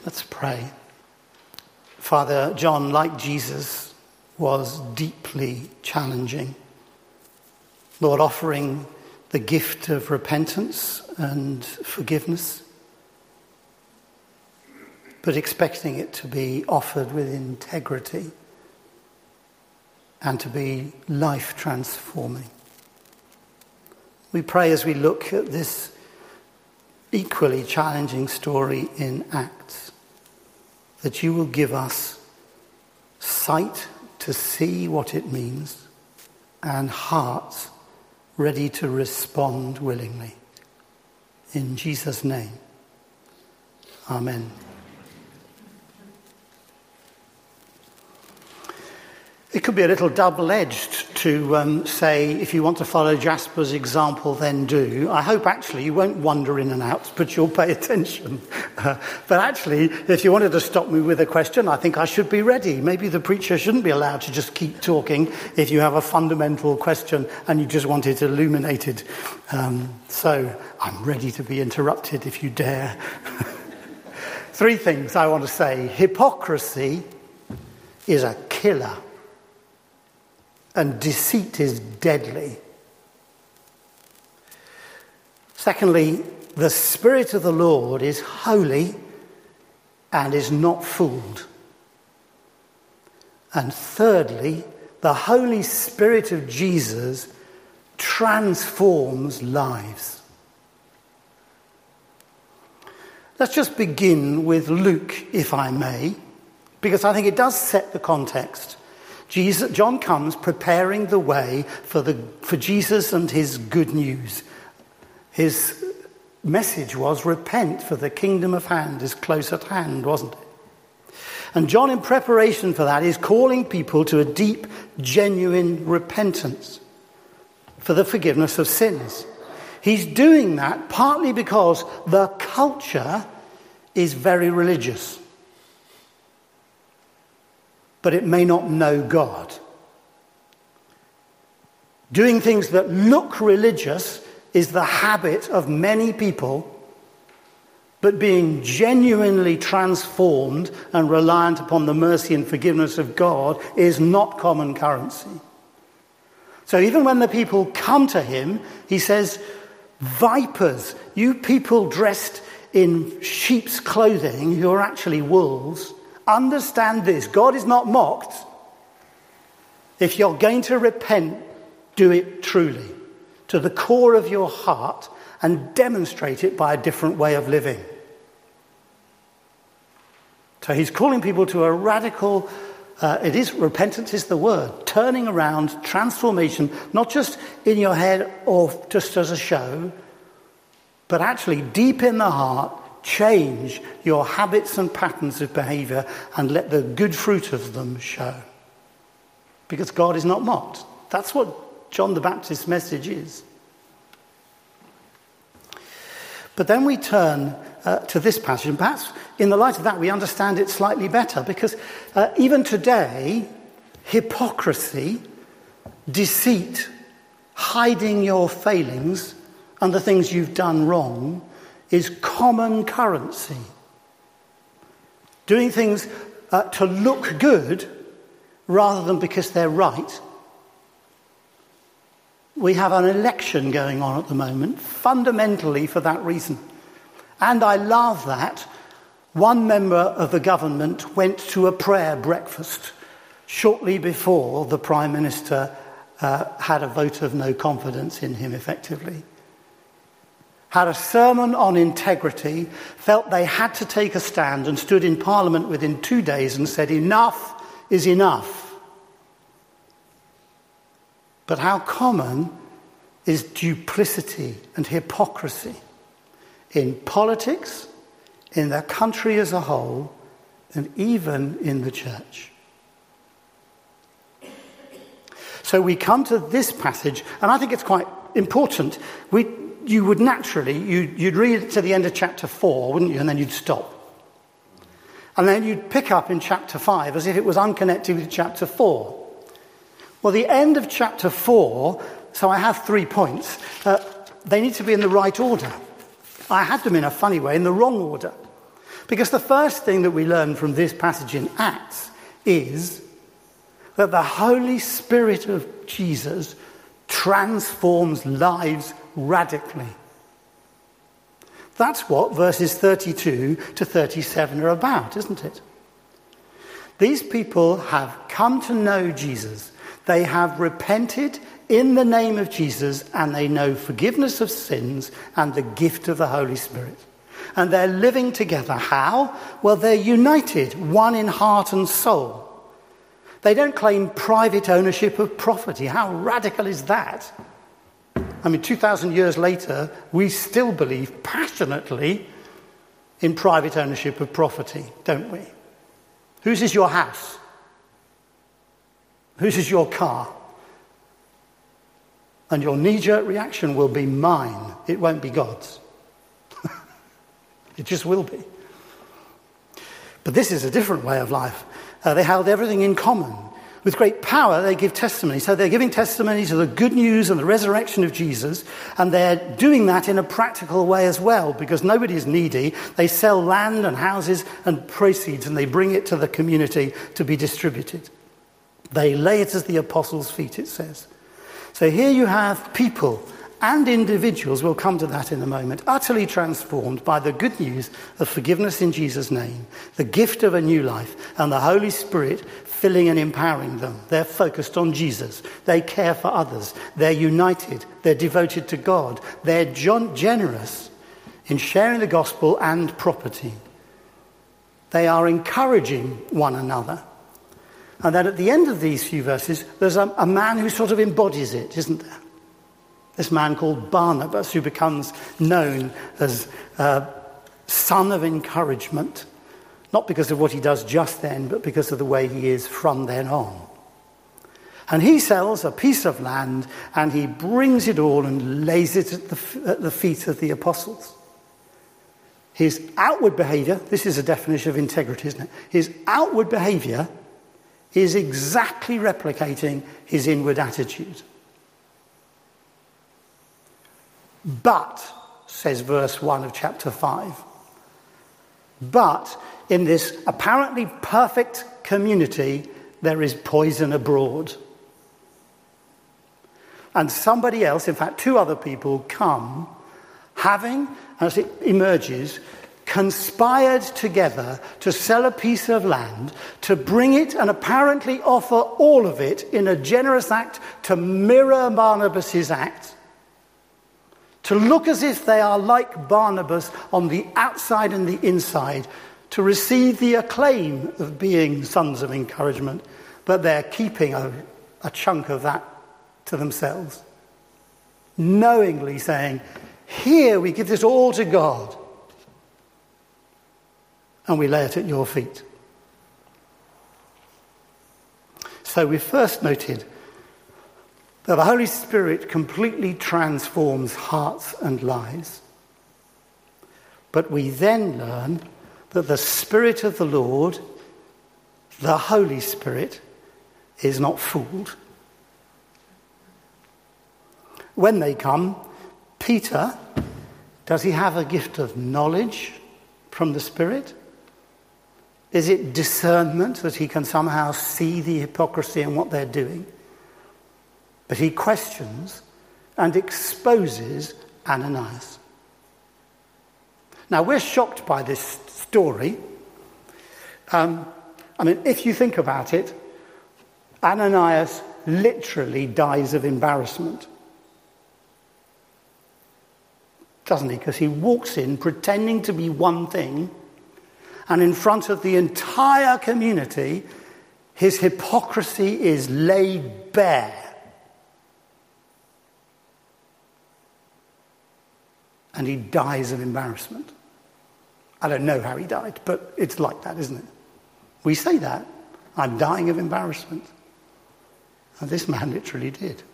Let's pray. Father, John, like Jesus, was deeply challenging. Lord, offering the gift of repentance and forgiveness, but expecting it to be offered with integrity and to be life-transforming. We pray as we look at this equally challenging story in Acts, that you will give us sight to see what it means and hearts ready to respond willingly. In Jesus' name, amen. It could be a little double-edged to say, if you want to follow Jasper's example, then do. I hope actually you won't wander in and out, but you'll pay attention. But actually, if you wanted to stop me with a question, I think I should be ready. Maybe the preacher shouldn't be allowed to just keep talking if you have a fundamental question and you just want it illuminated. So I'm ready to be interrupted if you dare. 3 things I want to say. Hypocrisy is a killer. And deceit is deadly. Secondly, the Spirit of the Lord is holy and is not fooled. And thirdly, the Holy Spirit of Jesus transforms lives. Let's just begin with Luke, if I may, because I think it does set the context. John comes preparing the way for Jesus and his good news. His message was, repent, for the kingdom of hand is close at hand, wasn't it? And John, in preparation for that, is calling people to a deep, genuine repentance for the forgiveness of sins. He's doing that partly because the culture is very religious, but it may not know God. Doing things that look religious is the habit of many people, but being genuinely transformed and reliant upon the mercy and forgiveness of God is not common currency. So even when the people come to him, he says, vipers, you people dressed in sheep's clothing, who are actually wolves, understand this, God is not mocked. If you're going to repent, do it truly, to the core of your heart, and demonstrate it by a different way of living. So he's calling people to a radical, repentance is the word, turning around, transformation, not just in your head or just as a show, but actually deep in the heart. Change your habits and patterns of behavior and let the good fruit of them show. Because God is not mocked. That's what John the Baptist's message is. But then we turn to this passage, and perhaps in the light of that we understand it slightly better, because even today, hypocrisy, deceit, hiding your failings and the things you've done wrong is common currency. Doing things to look good rather than because they're right. We have an election going on at the moment, fundamentally for that reason. And I love that. One member of the government went to a prayer breakfast shortly before the Prime Minister had a vote of no confidence in him, effectively. Had a sermon on integrity, felt they had to take a stand, and stood in Parliament within 2 days and said, enough is enough. But how common is duplicity and hypocrisy in politics, in the country as a whole, and even in the church? So we come to this passage, and I think it's quite important. You would naturally, you'd read it to the end of chapter 4, wouldn't you? And then you'd stop. And then you'd pick up in chapter 5 as if it was unconnected with chapter 4. Well, the end of chapter 4, so I have 3 points. They need to be in the right order. I had them in a funny way, in the wrong order. Because the first thing that we learn from this passage in Acts is that the Holy Spirit of Jesus transforms lives radically. That's what verses 32 to 37 are about, isn't it? These people have come to know Jesus. They have repented in the name of Jesus, and they know forgiveness of sins and the gift of the Holy Spirit. And they're living together. How? Well, they're united, one in heart and soul. They don't claim private ownership of property. How radical is that? I mean, 2,000 years later, we still believe passionately in private ownership of property, don't we? Whose is your house? Whose is your car? And your knee-jerk reaction will be mine. It won't be God's. It just will be. But this is a different way of life. They held everything in common. With great power, they give testimony. So they're giving testimony to the good news and the resurrection of Jesus, and they're doing that in a practical way as well, because nobody is needy. They sell land and houses and proceeds, and they bring it to the community to be distributed. They lay it at the apostles' feet, it says. So here you have people and individuals, we'll come to that in a moment, utterly transformed by the good news of forgiveness in Jesus' name, the gift of a new life, and the Holy Spirit filling and empowering them. They're focused on Jesus. They care for others. They're united. They're devoted to God. They're generous in sharing the gospel and property. They are encouraging one another. And then at the end of these few verses, there's a man who sort of embodies it, isn't there? This man called Barnabas, who becomes known as son of encouragement, not because of what he does just then, but because of the way he is from then on. And he sells a piece of land, and he brings it all and lays it at the feet of the apostles. His outward behaviour, this is a definition of integrity, isn't it? His outward behaviour is exactly replicating his inward attitude. But, says verse 1 of chapter 5, but in this apparently perfect community, there is poison abroad. And somebody else, in fact, two other people come, having, as it emerges, conspired together to sell a piece of land, to bring it and apparently offer all of it in a generous act to mirror Barnabas' act, to look as if they are like Barnabas on the outside and the inside, to receive the acclaim of being sons of encouragement, but they're keeping a chunk of that to themselves, knowingly saying, here we give this all to God, and we lay it at your feet. So we first noted that the Holy Spirit completely transforms hearts and lives. But we then learn that the Spirit of the Lord, the Holy Spirit, is not fooled. When they come, Peter, does he have a gift of knowledge from the Spirit? Is it discernment that he can somehow see the hypocrisy in what they're doing? But he questions and exposes Ananias. Now, we're shocked by this story. If you think about it, Ananias literally dies of embarrassment. Doesn't he? Because he walks in pretending to be one thing, and in front of the entire community, his hypocrisy is laid bare. And he dies of embarrassment. I don't know how he died, but it's like that, isn't it? We say that. I'm dying of embarrassment. And this man literally did.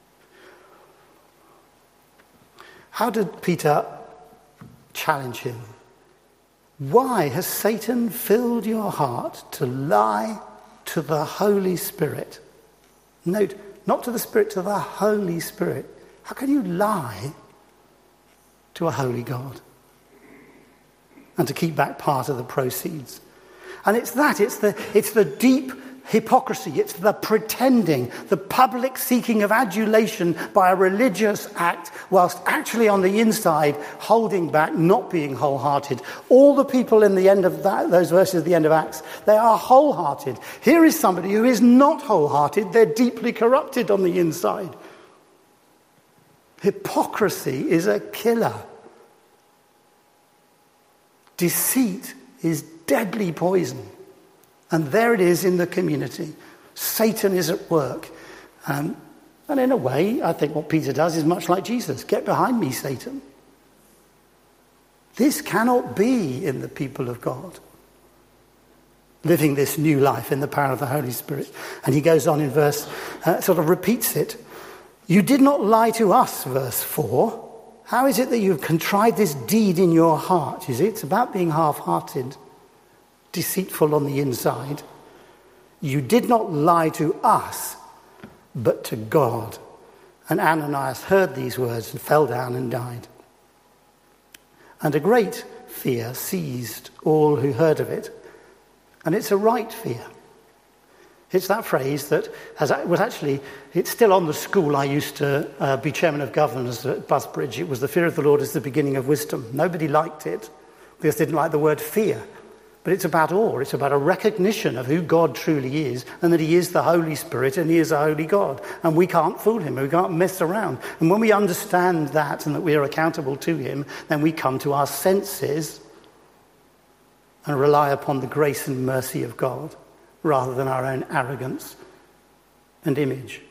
How did Peter challenge him? Why has Satan filled your heart to lie to the Holy Spirit? Note, not to the Spirit, to the Holy Spirit. How can you lie to a holy God? and to keep back part of the proceeds. And it's the deep hypocrisy, it's the pretending, the public seeking of adulation by a religious act, whilst actually on the inside holding back, not being wholehearted. All the people in the end of those verses at the end of Acts, they are wholehearted. Here is somebody who is not wholehearted, they're deeply corrupted on the inside. Hypocrisy is a killer. Deceit is deadly poison. And there it is in the community. Satan is at work. And in a way, I think what Peter does is much like Jesus. Get behind me, Satan. This cannot be in the people of God, living this new life in the power of the Holy Spirit. And he goes on in verse, sort of repeats it. You did not lie to us, verse 4. How is it that you've contrived this deed in your heart? You see, it's about being half-hearted, deceitful on the inside. You did not lie to us, but to God. And Ananias heard these words and fell down and died. And a great fear seized all who heard of it. And it's a right fear. It's that phrase that it's still on the school. I used to be chairman of governors at Busbridge. It was the fear of the Lord is the beginning of wisdom. Nobody liked it because they didn't like the word fear. But it's about awe. It's about a recognition of who God truly is and that he is the Holy Spirit and he is a holy God. And we can't fool him. We can't mess around. And when we understand that and that we are accountable to him, then we come to our senses and rely upon the grace and mercy of God rather than our own arrogance and image.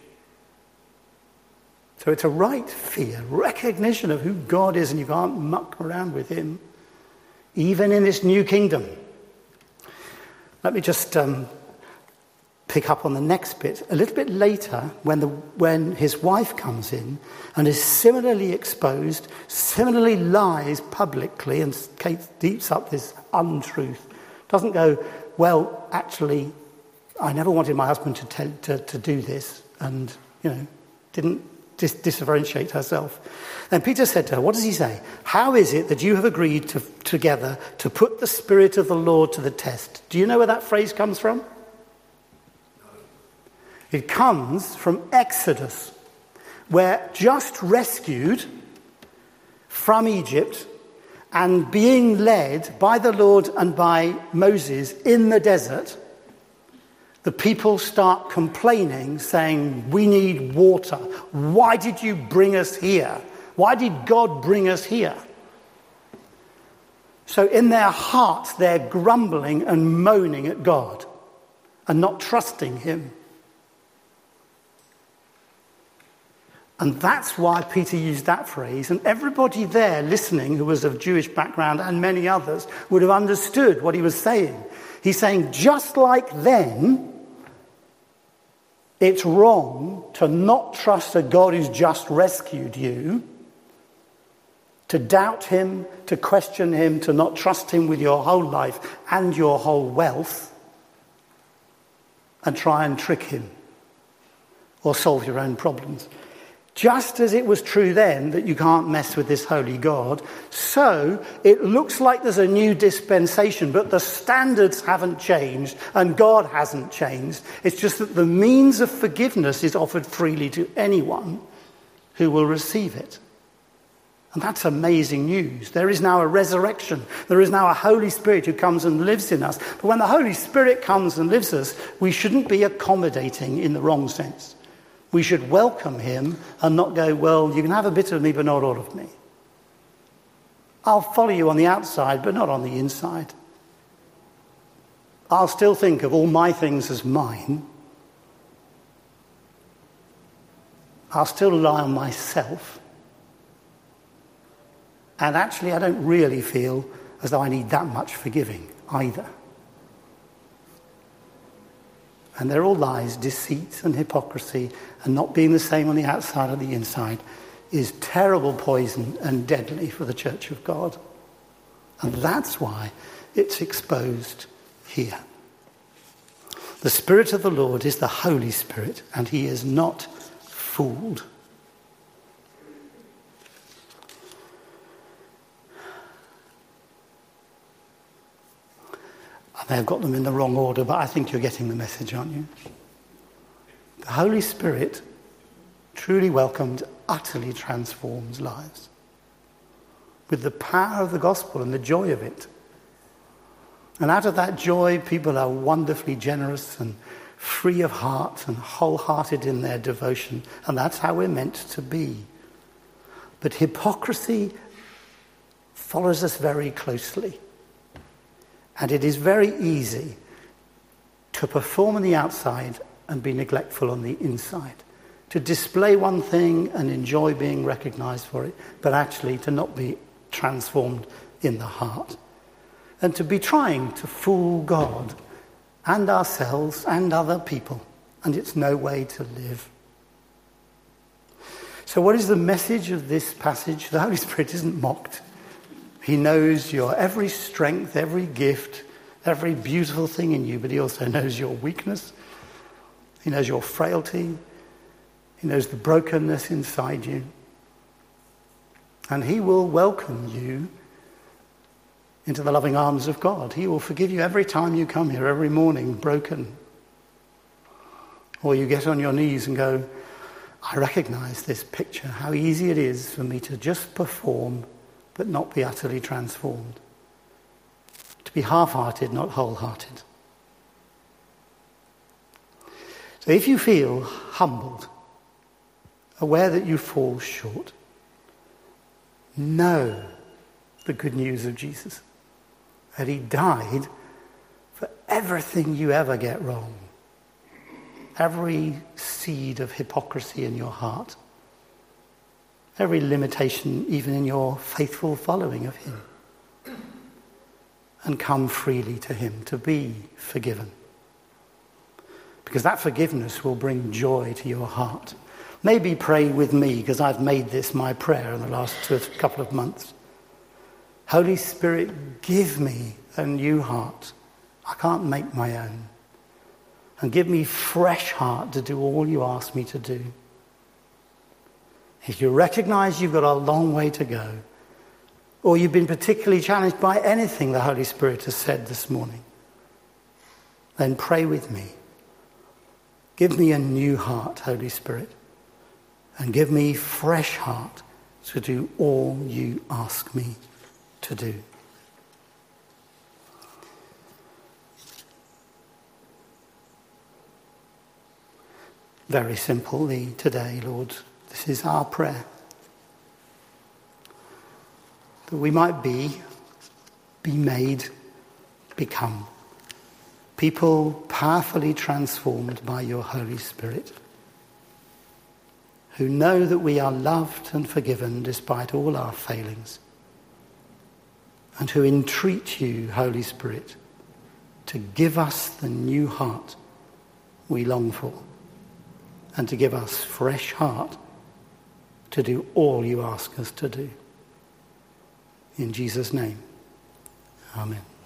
So it's a right fear, recognition of who God is, and you can't muck around with him, even in this new kingdom. Let me just pick up on the next bit. A little bit later, when his wife comes in and is similarly exposed, similarly lies publicly, and Kate deeps up this untruth, doesn't go, well, actually, I never wanted my husband to do this, and, didn't differentiate herself. Then Peter said to her, what does he say? How is it that you have agreed together to put the Spirit of the Lord to the test? Do you know where that phrase comes from? It comes from Exodus, where just rescued from Egypt and being led by the Lord and by Moses in the desert, the people start complaining, saying, we need water. Why did you bring us here? Why did God bring us here? So in their hearts, they're grumbling and moaning at God and not trusting him. And that's why Peter used that phrase. And everybody there listening, who was of Jewish background and many others, would have understood what he was saying. He's saying, just like then, it's wrong to not trust a God who's just rescued you, to doubt him, to question him, to not trust him with your whole life and your whole wealth, and try and trick him or solve your own problems. Just as it was true then that you can't mess with this holy God, so it looks like there's a new dispensation, but the standards haven't changed and God hasn't changed. It's just that the means of forgiveness is offered freely to anyone who will receive it. And that's amazing news. There is now a resurrection. There is now a Holy Spirit who comes and lives in us. But when the Holy Spirit comes and lives in us, we shouldn't be accommodating in the wrong sense. We should welcome him and not go, well, you can have a bit of me, but not all of me. I'll follow you on the outside, but not on the inside. I'll still think of all my things as mine. I'll still rely on myself. And actually, I don't really feel as though I need that much forgiving either. And they're all lies, deceit and hypocrisy, and not being the same on the outside or the inside is terrible poison and deadly for the Church of God. And that's why it's exposed here. The Spirit of the Lord is the Holy Spirit, and he is not fooled. may have got them in the wrong order, but I think you're getting the message, aren't you? The Holy Spirit, truly welcomed, utterly transforms lives with the power of the gospel and the joy of it. And out of that joy, people are wonderfully generous and free of heart and wholehearted in their devotion. And that's how we're meant to be. But hypocrisy follows us very closely. And it is very easy to perform on the outside and be neglectful on the inside. To display one thing and enjoy being recognized for it, but actually to not be transformed in the heart. And to be trying to fool God and ourselves and other people. And it's no way to live. So what is the message of this passage? The Holy Spirit isn't mocked. He knows your every strength, every gift, every beautiful thing in you, but he also knows your weakness. He knows your frailty. He knows the brokenness inside you. And he will welcome you into the loving arms of God. He will forgive you every time you come here, every morning, broken. Or you get on your knees and go, I recognize this picture, how easy it is for me to just perform but not be utterly transformed. To be half-hearted, not wholehearted. So if you feel humbled, aware that you fall short, know the good news of Jesus. That he died for everything you ever get wrong. Every seed of hypocrisy in your heart. Every limitation even in your faithful following of him. And come freely to him to be forgiven. Because that forgiveness will bring joy to your heart. Maybe pray with me, because I've made this my prayer in the last couple of months. Holy Spirit, give me a new heart. I can't make my own. And give me fresh heart to do all you ask me to do. If you recognize you've got a long way to go, or you've been particularly challenged by anything the Holy Spirit has said this morning, then pray with me. Give me a new heart, Holy Spirit, and give me fresh heart to do all you ask me to do. Very simply today, Lord, this is our prayer. That we might be made, become people powerfully transformed by your Holy Spirit, who know that we are loved and forgiven despite all our failings, and who entreat you, Holy Spirit, to give us the new heart we long for, and to give us fresh heart to do all you ask us to do. In Jesus' name, amen.